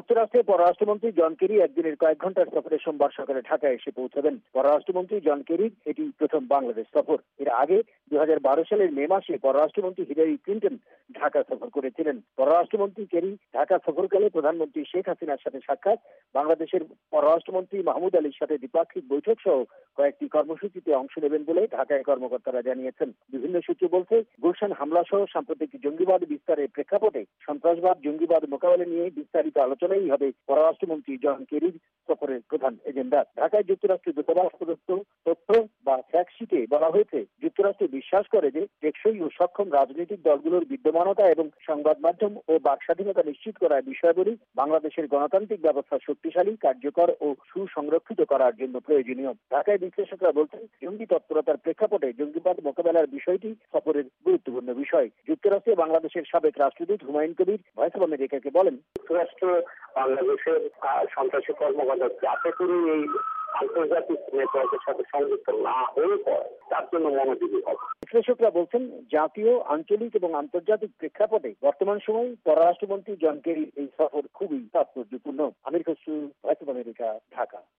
যুক্তরাষ্ট্রের পররাষ্ট্রমন্ত্রী John Kerry একদিনের কয়েক ঘন্টার সফরে সোমবার সকালে ঢাকায় এসে পৌঁছাবেন। পররাষ্ট্রমন্ত্রী জন কেরির এটি প্রথম বাংলাদেশ সফর। এর আগে 2012 সালের মে মাসে পররাষ্ট্রমন্ত্রী হিলারি ক্লিনটন ঢাকা সফর করেছিলেন। পররাষ্ট্রমন্ত্রী কেরি ঢাকা সফরকালে প্রধানমন্ত্রী শেখ হাসিনার সাথে সাক্ষাৎ, বাংলাদেশের পররাষ্ট্রমন্ত্রী মাহমুদ আলীর সাথে দ্বিপাক্ষিক বৈঠক সহ কয়েকটি কর্মসূচিতে অংশ নেবেন বলে ঢাকায় কর্মকর্তারা জানিয়েছেন। বিভিন্ন সূত্র বলছে, গুলশান হামলা সহ সাম্প্রতিক জঙ্গিবাদ বিস্তারের প্রেক্ষাপটে সন্ত্রাসবাদ জঙ্গিবাদ মোকাবেলা নিয়ে বিস্তারিত আলোচনাই হবে পররাষ্ট্রমন্ত্রী জন কেরির সফরের প্রধান এজেন্ডা। ঢাকায় যুক্তরাষ্ট্রের দূতাবাস প্রদত্ত তথ্য বা ফ্যাক্টশিটে বলা হয়েছে, যুক্তরাষ্ট্র বিশ্বাস করে যে টেকসই ও সক্ষম রাজনৈতিক দলগুলোর বিদ্যমানতা এবং সংবাদ মাধ্যম ও বাক স্বাধীনতা নিশ্চিত করার বিষয়গুলি বাংলাদেশের গণতান্ত্রিক ব্যবস্থা শক্তিশালী, কার্যকর ও সুসংরক্ষিত করার জন্য প্রয়োজনীয়। ঢাকায় বিশ্লেষকরা বলছেন, জঙ্গি তৎপরতার প্রেক্ষাপটে জঙ্গিবাদ মোকাবেলার বিষয়টি সফরের গুরুত্বপূর্ণ বিষয়। যুক্তরাষ্ট্রে বাংলাদেশের সাবেক রাষ্ট্রদূত হুমায়ুন কবির ভয়েস অব আমেরিকাকে বলেন, যুক্তরাষ্ট্র বাংলাদেশের সন্ত্রাসী কর্মকাণ্ড যাতে করে এই আন্তর্জাতিক নেটওয়ার্কের সাথে সংযুক্ত না হয়ে পড়ে তার জন্য মনোযোগী হবে। বিশ্লেষকরা বলছেন, জাতীয়, আঞ্চলিক এবং আন্তর্জাতিক প্রেক্ষাপটে বর্তমান সময়ে পররাষ্ট্রমন্ত্রী জন কেরির এই সফর খুবই তাৎপর্যপূর্ণ। Amir Khasru, voice of America, Dhaka.